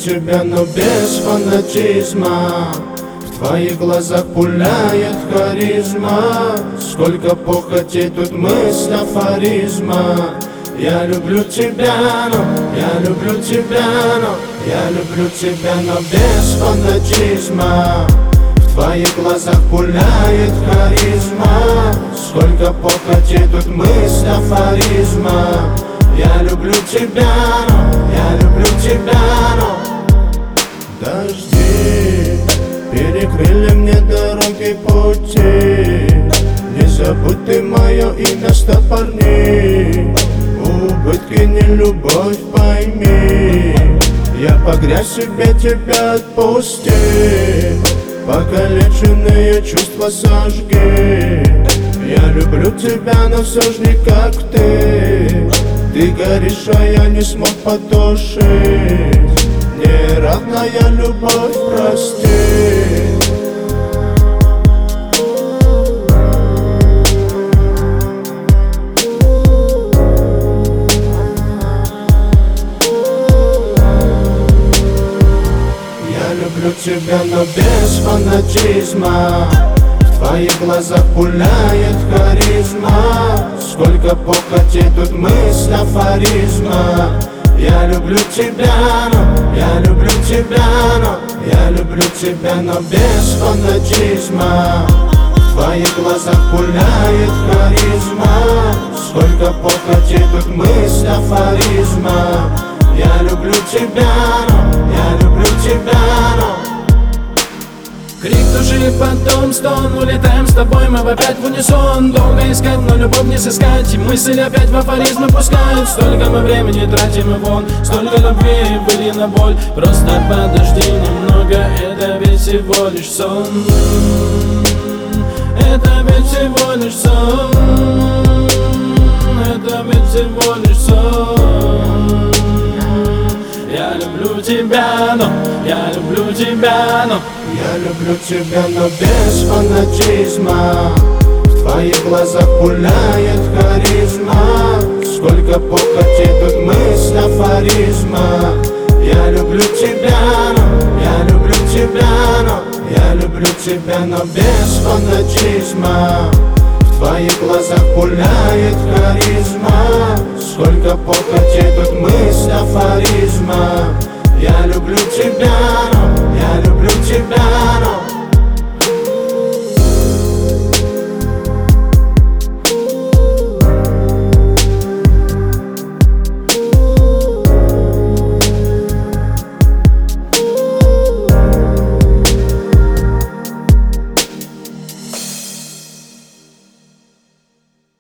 тебя, но без фанатизма. В твоих глазах пуляет харизма. Сколько похоти, тут мысль афоризма. Я люблю тебя, но я люблю тебя, но я люблю тебя, но без фанатизма. В твоих глазах пуляет харизма. Сколько похоти, тут мысль афоризма. Я люблю тебя, но я люблю тебя, но дожди перекрыли мне дороги, пути. Не забудь ты мое имя, стопорни. Убытки, не любовь, пойми. Я погрязь в себе, тебя отпусти. Покалеченные чувства сожги. Я люблю тебя, но все ж не как ты. Ты горишь, а я не смог потушить. Неравная любовь, прости. Я люблю тебя, но без фанатизма. В твоих глазах пуляет харизма. Сколько похоти, тут мысль афоризма. Я люблю тебя, но я люблю тебя, но я люблю тебя, но без фанатизма. В твоих глазах пуляет харизма. Сколько похоти, тут мысль афоризма. Я люблю тебя, но я люблю тебя, но крик души, потом стон. Улетаем с тобой, мы опять в унисон. Долго искать, но любовь не сыскать. И мысли опять в афоризмы пускают. Столько мы времени тратим и вон. Столько любви были на боль. Просто подожди немного. Это ведь всего лишь сон. Это ведь всего лишь сон. Это ведь всего лишь сон. Я люблю тебя, но я люблю тебя, но я люблю тебя, но без фанатизма. В твоих глазах пуляет харизма. Сколько похоти, тут мысль афоризма. Я люблю тебя, но я люблю тебя, но я люблю тебя, но без фанатизма. В твоих глазах пуляет харизма. Сколько похоти, тут мысль афоризма. Я люблю тебя, но я люблю тебя, но